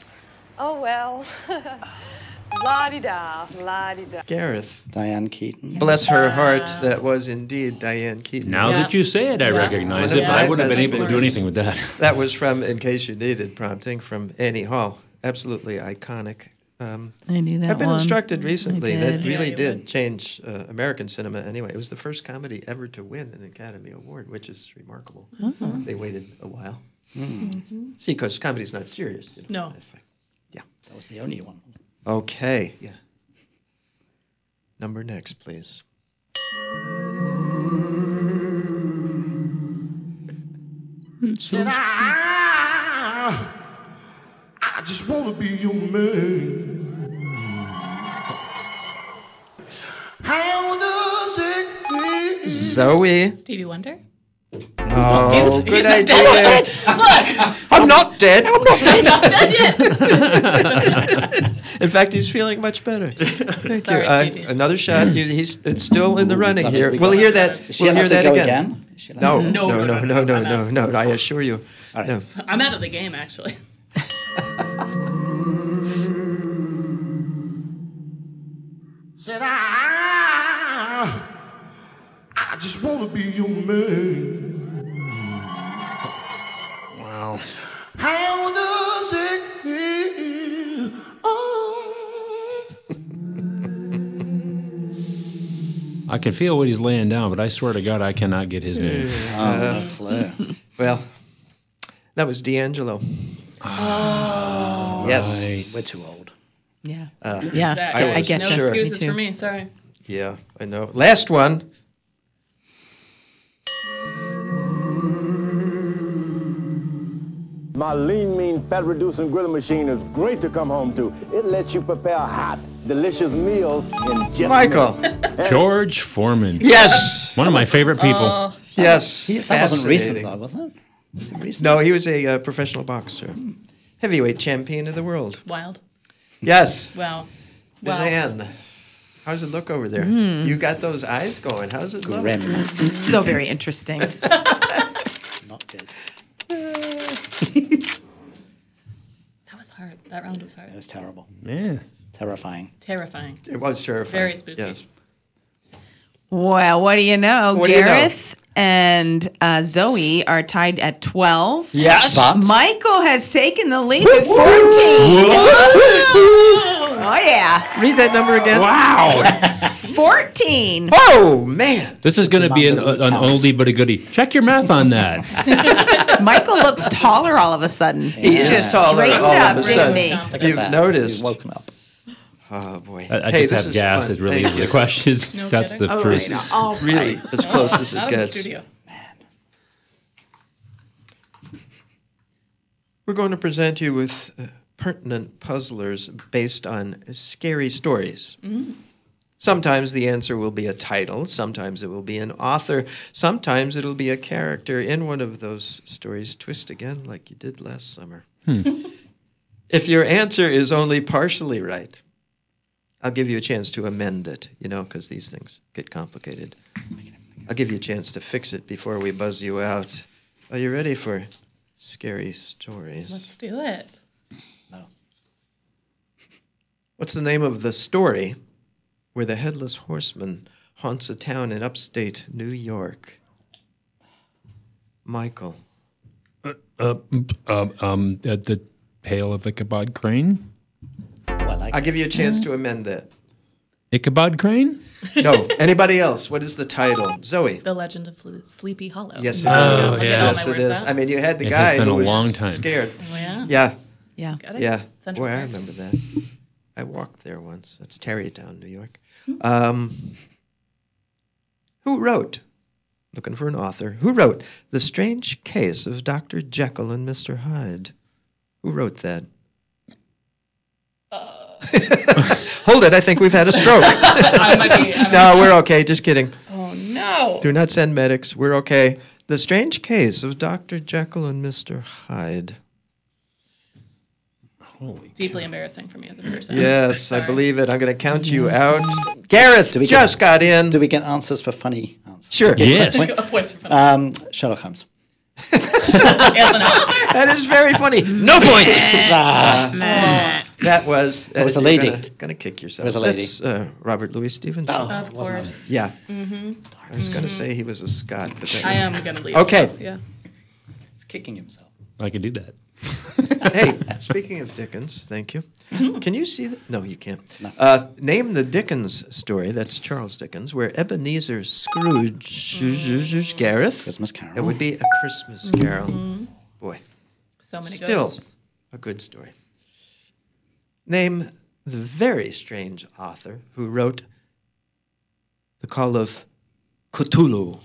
la-di-da, la-di-da. Gareth. Diane Keaton. Bless her heart, that was indeed Diane Keaton. Now that you say it, I recognize it, but I wouldn't have been able to do anything with that. That was from, in case you needed prompting, from Annie Hall. Absolutely iconic. I knew that I've been one. instructed recently I that did. really you did would. change American cinema anyway. It was the first comedy ever to win an Academy Award, which is remarkable. They waited a while. See, because comedy's not serious. You know. No. That's right. Yeah. That was the only one. Okay. Yeah. Number next, please. I just want to be your man. How does it feel? Zoe. Stevie Wonder? Oh, He's good not idea. dead. Look! I'm not dead. I'm not He's not dead yet. In fact, he's feeling much better. Thank Sorry, you. Stevie. Another shot. It's still in the running Love it. here. We We'll got hear it. that. Is she We'll hear allowed to that go again. again? Is she allowed to- No. I assure you. All right. No. I'm out of the game, actually. Said I just want to be your man. Wow. How does it feel? Oh. I can feel what he's laying down, but I swear to God, I cannot get his name. Oh, no clue. Well, that was D'Angelo. Oh. Yes. We're too old. Yeah. Yeah, I get no you. excuses Me too. for me. Sorry. Yeah, I know. Last one. My lean, mean, fat-reducing grilling machine is great to come home to. It lets you prepare hot, delicious meals in just Michael. minutes. George Foreman. Yes. One of my favorite people. Yes. That wasn't recent, Fascinating. though, was it? Was it recent? No, he was a professional boxer. Heavyweight champion of the world. Wild. Yes. Wow. Diane, how's it look over there? You got those eyes going. How's it look? Grim. So very interesting. Not good. That was hard. That round was hard. It was terrible. Yeah. Terrifying. Terrifying. It was terrifying. Very spooky. Yes. Well, what do you know? What do you know? Gareth and Zoe are tied at 12. Yes. But Michael has taken the lead with 14. Oh, yeah. Read that number again. Wow. 14. Oh, man. This is going to be an oldie but a goodie. Check your math on that. Michael looks taller all of a sudden. He is just taller straightened all up, of a didn't sudden. he? You've noticed. He's woken up. Oh, boy. I Hey, just this have is gas. fun. It really Thank is you. the question. No That's kidding? the Oh, first. right. All Really, right. as close as it Not in the gets. studio. We're going to present you with pertinent puzzlers based on scary stories. Sometimes the answer will be a title, sometimes it will be an author, sometimes it'll be a character in one of those stories. Twist again like you did last summer. If your answer is only partially right, I'll give you a chance to amend it, because these things get complicated. I'll give you a chance to fix it before we buzz you out. Are you ready for scary stories? Let's do it. What's the name of the story where the headless horseman haunts a town in upstate New York? Michael. The Tale of Ichabod Crane? I'll give you a chance to amend that. Ichabod Crane? No. Anybody else? What is the title? Zoe. The Legend of Sleepy Hollow. Yes, it is. Oh, yeah. Yes, it is. I mean, you had the It guy has been who a was long time. scared. Oh, yeah? Yeah. Yeah. Got it? Yeah. Central Boy, I Park. remember that. I walked there once. That's Tarrytown, New York. Who wrote, looking for an author, who wrote The Strange Case of Dr. Jekyll and Mr. Hyde? Who wrote that? Hold it, I think we've had a stroke. No, we're okay, just kidding. Oh, no. Do not send medics, we're okay. The Strange Case of Dr. Jekyll and Mr. Hyde. Deeply embarrassing for me as a person. Yes, Sorry. I believe it. I'm going to count you out. Gareth just got in. Do we get answers for funny answers? Sure. Yes. Points for funny. Sherlock Holmes. That is very funny. No points. That was. It was a lady. Gonna kick yourself. It was a lady. That's Robert Louis Stevenson. Oh, Of course. Yeah. Mm-hmm. I was going to say he was a Scot. But that I am going to leave. Okay. Yeah. He's kicking himself. I could do that. Hey, speaking of Dickens, thank you. Can you see that? No, you can't. No. Name the Dickens story, that's Charles Dickens, where Ebenezer Scrooge, Gareth. Christmas Carol. It would be A Christmas Carol. Boy. So many Still ghosts. a good story. Name the very strange author who wrote The Call of Cthulhu,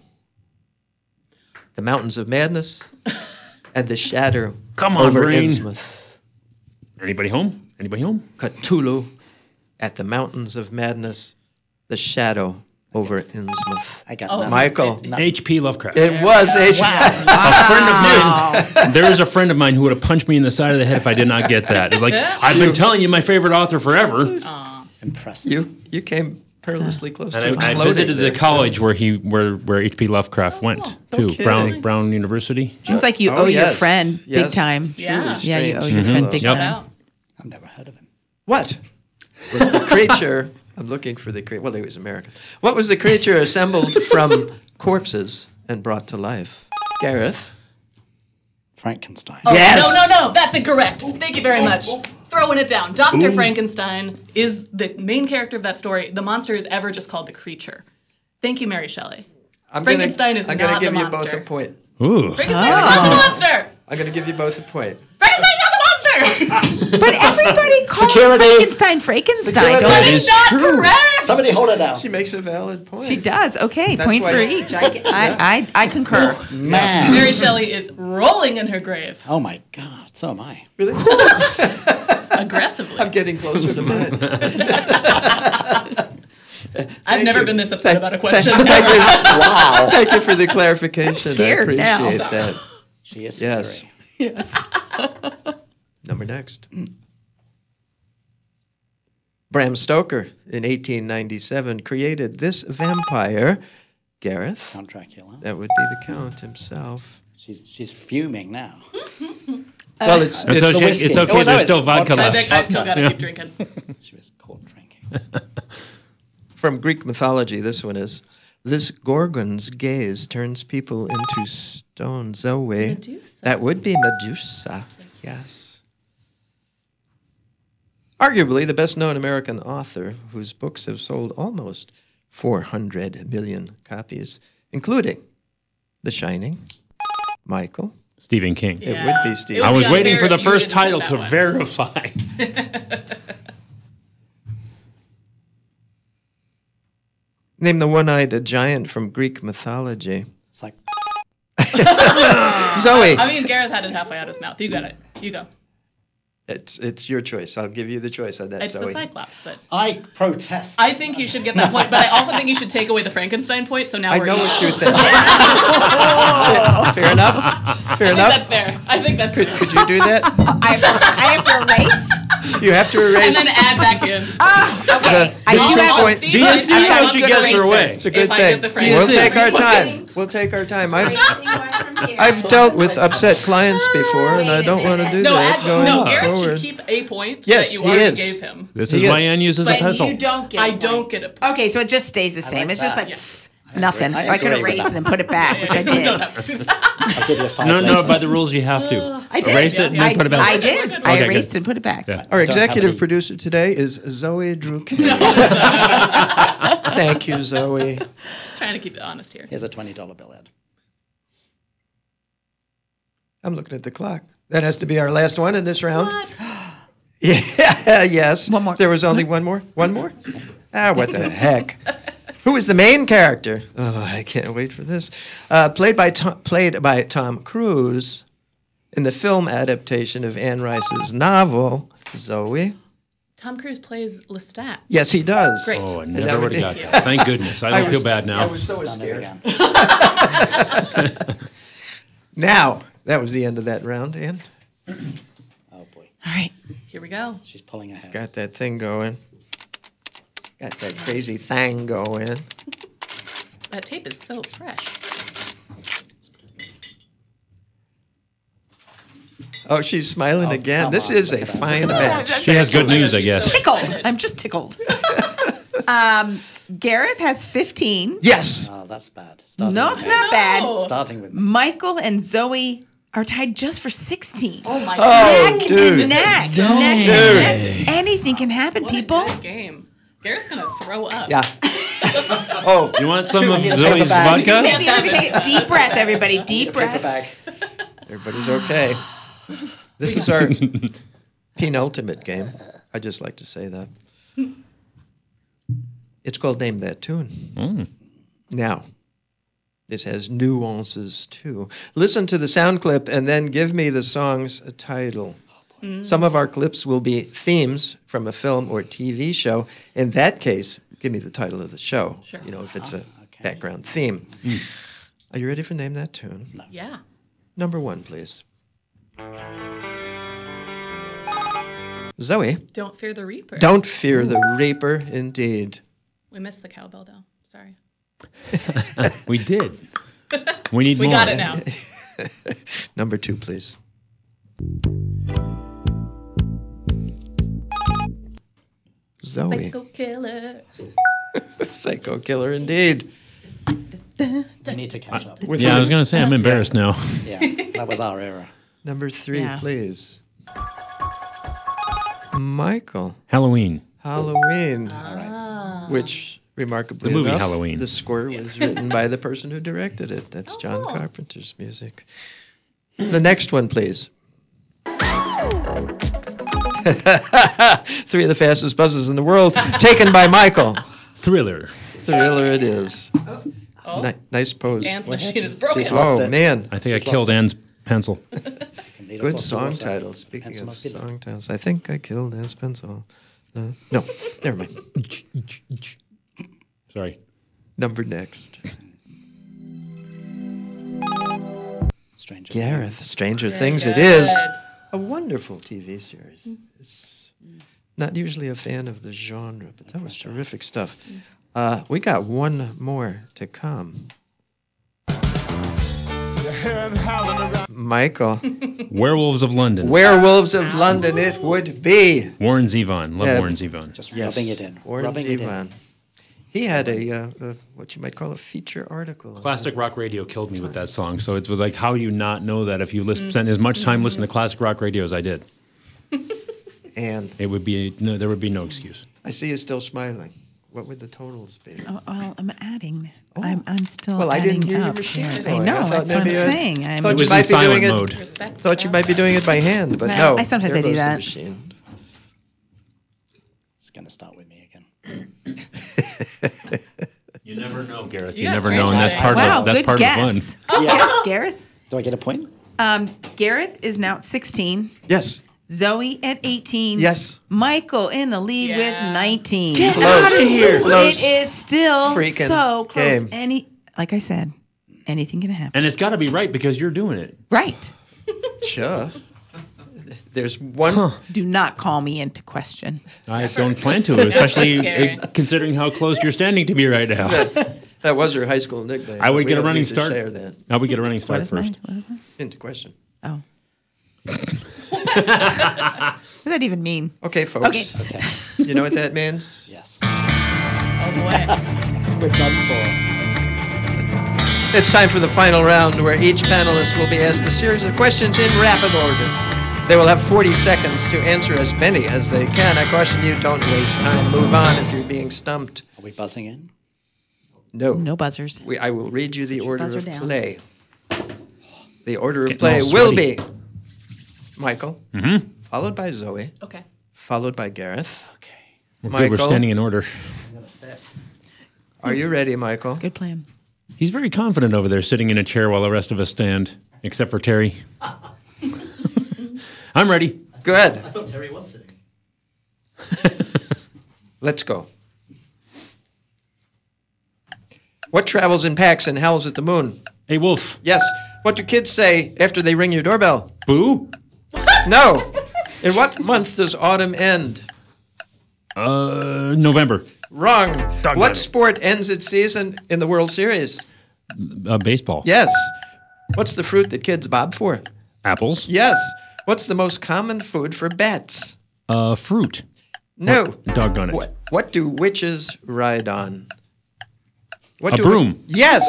The Mountains of Madness, and The Shadow Come on, over brain. Innsmouth. Anybody home? Anybody home? Cthulhu at the Mountains of Madness, The Shadow over Innsmouth. I got Oh, Michael. H.P. Lovecraft. It was H. A friend of mine. There is a friend of mine who would have punched me in the side of the head if I did not get that. Like, I've been telling you my favorite author forever. Impressive. You came perilously close to And I exploding visited there. the college where H.P. Lovecraft went no to kidding. Brown University. Seems like you Oh, owe your yes. friend Yes. big time. Yeah. Yeah, you Strange owe your friend big Yep. time. I've never heard of him. What was the creature? I'm looking for the creature. Well, he was American. What was the creature assembled from corpses and brought to life? Gareth. Frankenstein. Oh, Yes. no. That's incorrect. Thank you very much. Throwing it down. Dr. Frankenstein is the main character of that story. The monster is ever just called the creature. Thank you, Mary Shelley. Frankenstein is I'm not gonna give the you both monster. a point. Ooh. Frankenstein's not the monster! I'm going to give you both a point. Frankenstein's not the monster! But everybody calls Frankenstein Frankenstein. Security. Don't That they? is not correct! Somebody hold it down. She makes a valid point. She does. Okay, That's point why- for each. I concur. Man. Mary Shelley is rolling in her grave. Oh my God. So am I. Really? Aggressively. I'm getting closer to mine. I've never been this upset about a question. Thank you. Wow. Thank you for the clarification. I'm scared I now. appreciate that. She is Yes. scary. Yes. Number next. Bram Stoker in 1897 created this vampire. Gareth. Count Dracula. That would be the Count himself. She's fuming now. Well, it's It's the okay. whiskey. It's okay. Oh, no, There's it's still vodka vodka. I left. think I still gotta keep drinking. She was caught drinking. from Greek mythology. This one is. This Gorgon's gaze turns people into stone. Zoe. Medusa. That would be Medusa. Yes. Arguably the best known American author whose books have sold almost 400 million copies, including The Shining, Michael. Stephen King. It would be Stephen. I was waiting for the first title to verify. Name the one-eyed giant from Greek mythology. It's like Zoe. I mean, Gareth had it halfway out his mouth. You got it. You go. It's your choice. I'll give you the choice on that, It's Zoe. the Cyclops, but I protest. I think you should get that point. But I also think you should take away the Frankenstein point. So now I we're know even. what you think. Fair enough. Fair I enough. think that's fair. I think that's fair. Could you do that? I have to erase. You have to erase. And then add back in. Okay. I the do have point. see, Do you see I've got how a she good gets her eraser. way? It's a good If I thing. get the We'll Frankenstein take our point. time. We'll take our time. I've dealt with upset clients before, and I don't want to do that going Gareth forward. should keep a point Yes, that you he already is. gave him. This He is is. why Ann uses a But pencil. you don't get. I don't get a point. Okay, so it just stays the same. It's just like like that. nothing. I I could agree with erase that. and then put it back, which I You did. don't have to do that. I'll give you a 5 No, later. by the rules you have to. I did. Erase it and then put it back. I did. I Okay, erased good. and put it back. Yeah. Our I don't have executive any- producer today is Zoe Druke. Thank you, Zoe. Just trying to keep it honest here. Here's a $20 bill, Ed. I'm looking at the clock. That has to be our last one in this round. What? Yeah, yes. One more. There was only one more? One more? What the heck? Who is the main character? Oh, I can't wait for this. Played by Tom Cruise in the film adaptation of Anne Rice's novel, Zoe. Tom Cruise plays Lestat. Yes, he does. Great. Oh, I And never that would would have be- got that. Thank goodness. I don't feel bad now. I was so Done it scared. again. Now, that was the end of that round, Anne. Oh boy, All right. Here we go. she's pulling ahead. Got that thing going. Got that crazy thing going. That tape is so fresh. Oh, she's smiling again. come This on, is a look at fine that. match. She has good news, I guess. Tickled. I'm just tickled. Gareth has 15. Yes. Oh, that's bad. Starting No, with it's me. not bad. Starting with me. Michael and Zoe are tied just for 16. Oh my Oh, god. Neck dude. and neck. Dang. Neck and neck. Anything can happen, What people. a good game. Garrett's gonna throw up. Yeah. Oh, You want some of need a Zoe's paper bag. vodka? Maybe deep breath, everybody. Deep Paper breath. bag. everybody's okay. This is our penultimate game. I just like to say that. It's called Name That Tune. Now, this has nuances too. Listen to the sound clip and then give me the song's title. Some of our clips will be themes from a film or TV show. In that case, give me the title of the show. Sure. You know, if it's a background theme. Are you ready for Name That Tune? No. Yeah. Number 1, please. Zoe. Don't fear the Reaper. Don't fear the Reaper, indeed. We missed the cowbell though. Sorry. We did. We need We more. got it now. Number 2, please. Zoe. Psycho killer. Psycho killer, indeed. We need to catch up. Yeah, I was going to say, I'm embarrassed now. Yeah, that was our era. Number 3, Yeah. please. Michael. Halloween. Halloween. Which, remarkably The movie enough, Halloween. the score was written by the person who directed it. That's John Carpenter's music. The next one, please. 3 of the fastest buses in the world, taken by Michael. Thriller. Thriller it is. Oh. Nice pose. Anne's machine is broken. She's lost Oh, it. man. I think She's I killed lost it. Anne's pencil. Good song title. Speaking Pencil of must be there. song titles, I think I killed Anne's pencil. No, never mind. Sorry. Number next. Stranger Gareth, Things. Stranger Very Things it good. is. A wonderful TV series. It's not usually a fan of the genre, but that was terrific stuff. We got one more to come. Michael. Werewolves of London. Werewolves of London it would be. Warren Zevon. Love Yeah. Warren Zevon. Just rubbing it in. Warren rubbing it in. Zevon. He had a what you might call a feature article. Classic rock radio killed me with that song. So it was like, how do you not know that if you spent as much time listening to classic rock radio as I did? And It would be there would be no excuse. I see you still smiling. What would the totals be? Oh, well, I'm adding. I'm still. Well, I adding didn't hear your up machine here. going. I know. I thought That's what I'm maybe saying. thought It you was might in be silent doing mode. it. Thought you might be doing it by hand, but Well, no. I sometimes there I do goes the that. machine. It's going to start with me again. You never know, Gareth. You You got never strange know, and that's handwriting. part Wow, of that's good part guess. of the fun. Yes, Gareth. Do I get a point? Gareth is now at 16. Yes. Zoe at 18. Yes. Michael in the lead with 19. Get out of here. Close. It is still Freaking so close. game. Like I said, anything can happen. And it's got to be right because you're doing it. Right. Sure. There's one. Do not call me into question. I don't plan to, especially scary. considering how close you're standing to me right now. That was her high school nickname. I would but we get a don't running need to start. share that I would get a running start What is mine? first. What is mine? into question. Oh. What does that even mean? Okay, folks. Okay. Okay. You know what that means? Yes. Oh boy. We're done for. It's time for the final round where each panelist will be asked a series of questions in rapid order. They will have 40 seconds to answer as many as they can. I caution you, don't waste time. Move on if you're being stumped. Are we buzzing in? No. No buzzers. I will read you the order buzzer of down. play. The order of Getting play all will sweaty. be Michael, followed by Zoe, Okay. followed by Gareth. Okay. We're good. We're Michael. standing in order. I'm going to sit. Are you ready, Michael? Good plan. He's very confident over there, sitting in a chair while the rest of us stand, except for Terry. I'm ready. Good. I thought Terry was sitting. Let's go. What travels in packs and howls at the moon? Hey, Wolf. Yes. What do kids say after they ring your doorbell? Boo. No. In what month does autumn end? November. Wrong. Doggone What it. sport ends its season in the World Series? Baseball. Yes. What's the fruit that kids bob for? Apples. Yes. What's the most common food for bats? Fruit. No. Doggone it. What do witches ride on? What A do broom. Yes.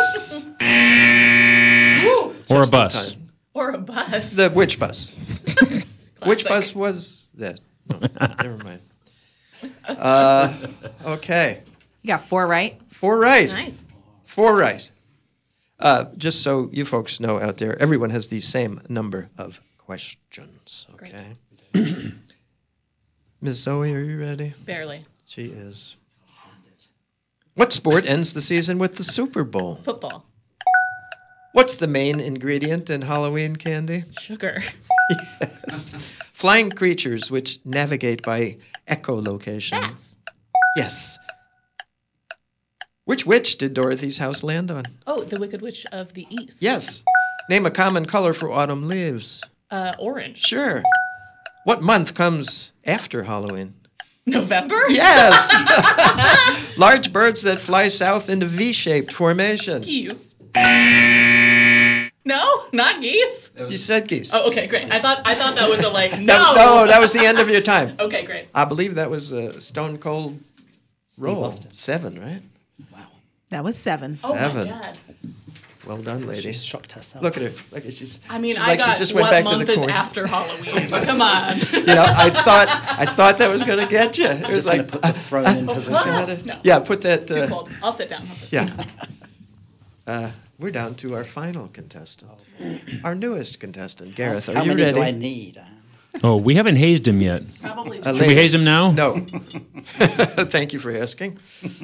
Or a Just in bus. time. Or a bus. The which bus? Which Classic. bus was that? No, never mind. Okay. You got 4 right? 4 right. Nice. 4 right. Just so you folks know out there, everyone has the same number of questions. Okay. Ms. Zoe, are you ready? Barely. She is. What sport ends the season with the Super Bowl? Football. What's the main ingredient in Halloween candy? Sugar. Yes. Flying creatures which navigate by echolocation. Bats. Yes. Which witch did Dorothy's house land on? Oh, the Wicked Witch of the East. Yes. Name a common color for autumn leaves. Orange. Sure. What month comes after Halloween? November? Yes. Large birds that fly south in a V-shaped formation. Geese. No, not geese. You said geese. Oh, okay, great. I thought that was a like That no. was, no, that was the end of your time. Okay, great. I believe that was a Stone Cold roll. Austin. 7, right? That was 7. Oh 7. my god. Well done, lady. She's shocked herself. Look at her. Look at she's. I mean, she's I like got she just went what back month to the is corner. after Halloween. Come on. You know, I thought that was going to get you. It I'm was just going like to put the throne in position. No. yeah, put that. Too cold. I'll sit down. Yeah. We're down to our final contestant, our newest contestant, Gareth. Are How you many ready? do I need? Oh, we haven't hazed him yet. Probably. Should we haze him now? No. Thank you for asking.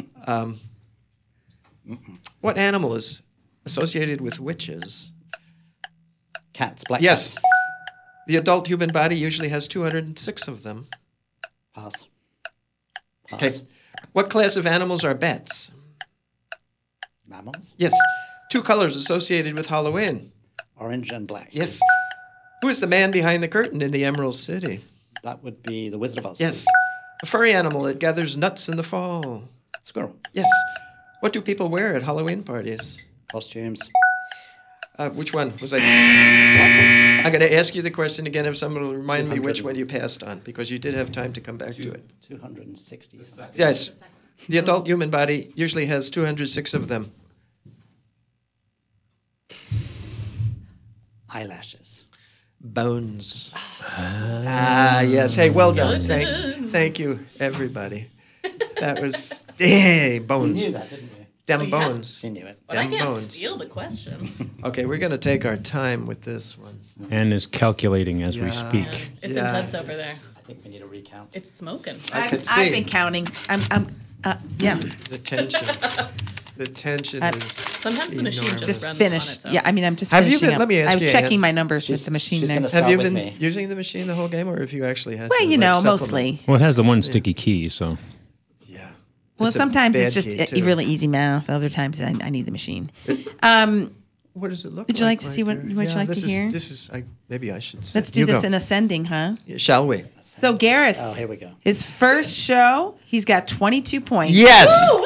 What animal is associated with witches? Cats, black Yes. cats. The adult human body usually has 206 of them. Pass. Pass. Okay. What class of animals are bats? Mammals. Yes. 2 colors associated with Halloween. Orange and black. Yes. Who is the man behind the curtain in the Emerald City? That would be the Wizard of Oz. Yes. A furry animal that gathers nuts in the fall. Squirrel. Yes. What do people wear at Halloween parties? Costumes. Which one was I? I'm going to ask you the question again if someone will remind me which one you passed on, because you did have time to come back to it. 260. Yes. The adult human body usually has 206 of them. Eyelashes. Bones. Yes. Hey, well done. Thank you, everybody. That was Hey, bones. You knew that, didn't you? Dem bones. She knew it. But I Dem can't bones. steal the question. Okay, we're going to take our time with this one. And is calculating as we Yeah. speak. It's intense over there. I think we need a recount. It's smoking. I've been counting. Yeah. The tension. The tension is Sometimes the machine enormous. just Just runs finished. on its own. Yeah, I mean, I'm just Have you finishing been- up. let me ask I was you, checking Ann. my numbers with the machine there. Have you been using the machine the whole game, or have you actually had to, Well, you like, know, supplement? mostly. Well, it has the one sticky key, so. Well, It's a sometimes it's bad just key, too. really easy math. Other times I need the machine. What does it look like? Would you like to see what right would there? you like this to is, hear? This is. Maybe I should. Say. Let's do You this go. in ascending, huh? Yeah, shall we? So Gareth. Oh, here we go. His first show, he's got 22 points. Yes.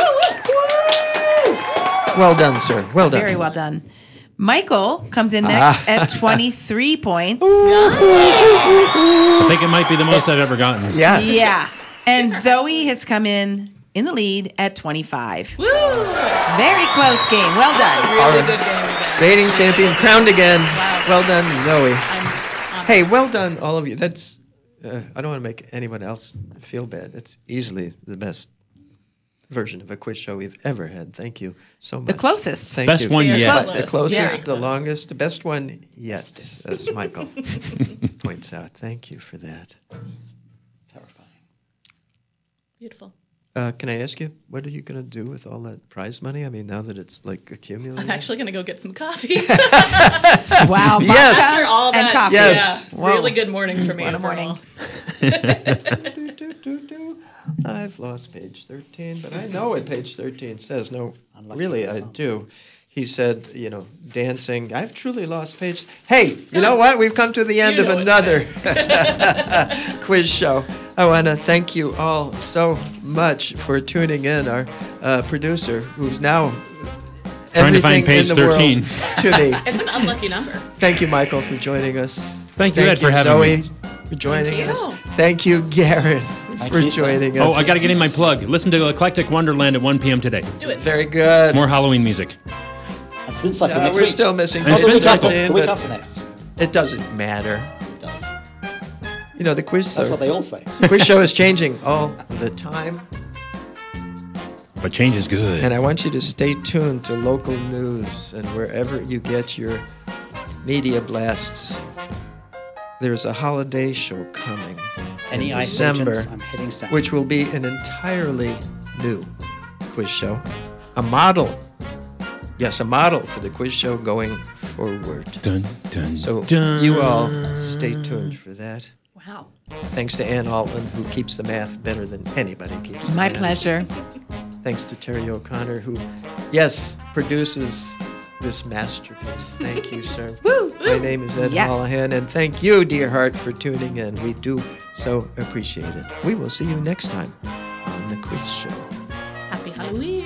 Well done, sir. Well done. Very well done. Michael comes in next at 23 points. I think it might be the most I've ever gotten. Yeah. Yeah. And Zoe has come in the lead at 25. Woo! Very close game. Well done. Really good game again. Rating champion crowned again. Well done, Zoe. Hey, well done, all of you. That's. I don't want to make anyone else feel bad. It's easily the best version of a quiz show we've ever had. Thank you so much. The closest. Thank Best you. one The yet. The closest, Very the close. longest, the best one yet, as Michael points out. Thank you for that. Terrifying. Beautiful. Can I ask you, what are you going to do with all that prize money? I mean, now that it's like accumulating. I'm actually going to go get some coffee. Wow. Yes. After all And that, coffee. Yes. yeah, Whoa. really good morning for me. What a overall. morning. I've lost page 13, but I know what page 13 says. No, Unlucky really, for I some. do. He said, dancing. I've truly lost page. Hey, you know what? We've come to the end You of know it. another quiz show. I want to thank you all so much for tuning in. Our producer, who's now Trying to find everything in page the world 13. to me. It's an unlucky number. Thank you, Michael, for joining us. Thank you, Ed, for having Zoe, me. for joining Thank us. you. Thank you, Gareth, for you, sir. joining us. Oh, I got to get in my plug. Listen to Eclectic Wonderland at 1 p.m. today. Do it. Very good. More Halloween music. That's been like the next we're week. still missing And it's page been the week after. 13, The week but after next. it doesn't matter. It does. The quiz That's show. what they all say. The quiz show is changing all the time, But change is good. and I want you to stay tuned to local news and wherever you get your media blasts. There's a holiday show coming Any in ice December, agents, I'm heading south. which will be an entirely new quiz show, a model. Yes, a model for the quiz show going forward. Dun, dun, So dun. you all stay tuned for that. Wow. Thanks to Ann Altman, who keeps the math better than anybody keeps the My math. pleasure. Thanks to Terry O'Connor, who, yes, produces this masterpiece. Thank you, sir. Woo! My name is Ed Yeah. Holohan, and thank you, dear heart, for tuning in. We do so appreciate it. We will see you next time on The Quiz Show. Happy Halloween.